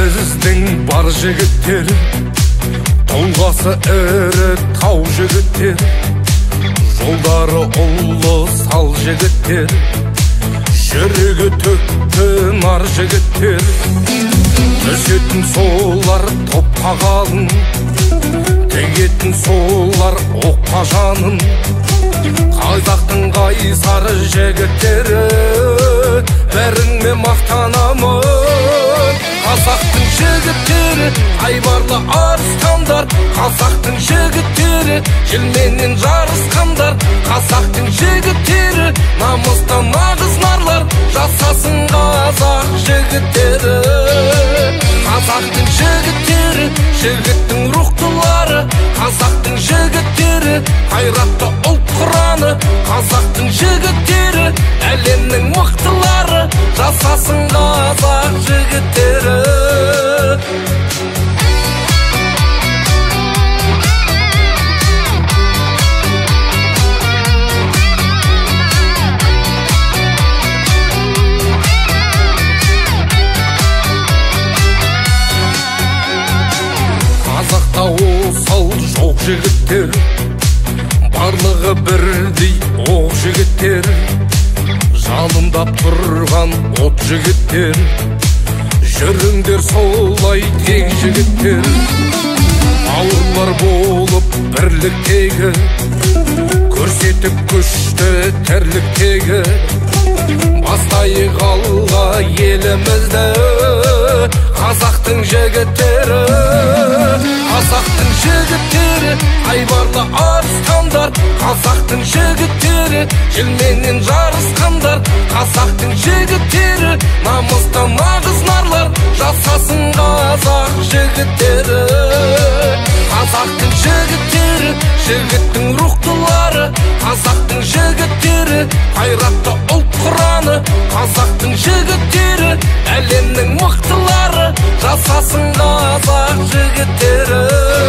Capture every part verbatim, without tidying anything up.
біздің бар жігіттер, тұлғасы ірі тау жігіттер, жолдары ұлы сал жігіттер, жүрегі төкті нар жігіттер. Түсетін солар топқа қалың, тегетін солар оққа жанын. Қазақтың қайсар жігіттері, бәріңме мақтанамын. Қазақтың жігіттері айбарлы арыстандар, қазақтың жігіттері желменен жарысқандар. Қазақтың жігіттері намыстан нағыз нарлар, жасасын қазақ жігіттері. Қазақтың жігіттері жігіттің рухтылары, қазақтың жігіттері қайратты ұлт құраны. Қазақтың жігіттері әлемнің мықтылары, жасасын қазақ жігіттері. Қазақта осал жоқ жігіттер, барлығы бірдей оқ жігіттер, жалындап тұрған от жігіттер. Жүріңдер солай тек жігіттер, бауырлар болып бірліктегі, көрсетіп күшті тірліктегі. Бастайық алға елімізді, қазақтың жігіттері. Қазақтың жігіттері айбарлы арыстандар, қазақтың жігіттері желменен жарысқандар. Қазақтың жігіттері намыстан нағыз нарлар, жасасын қазақ жігіттері. Қазақтың жігіттері жігіттің рухтылары, қазақтың жігіттері қайратты ұлт құраны. Қазақтың жігіттері әлемнің мықтылары, жасасын қазақ жігіттері.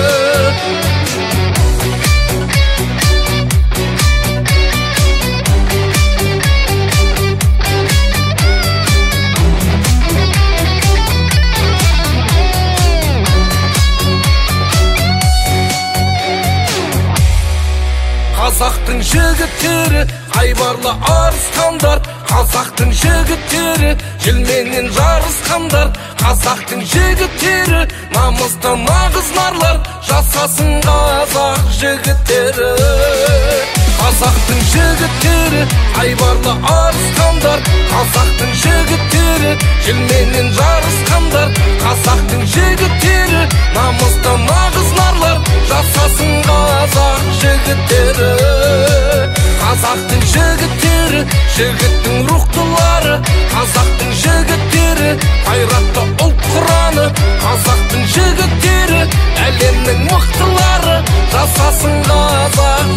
Қазақтың жігіттері айбарлы арыстандар, қазақтың жігіттері желменен жарысқандар. Қазақтың жігіттері намыстан нағыз нарлар, жасасын қазақ жігіттері. Қазақтың жігіттері айбарлы арыстандар, қазақтың жігіттері желменен жарысқандар. Қазақтың жігіттері намыстан нағыз нарлар, жасасын қазақ жігіттері. Қазақтың жігіттері жігіттің рухтылары, қазақтың жігіттері қайратты ұлт құраны. Қазақтың жігіттері әлемнің мықтылары, жасасын қазақ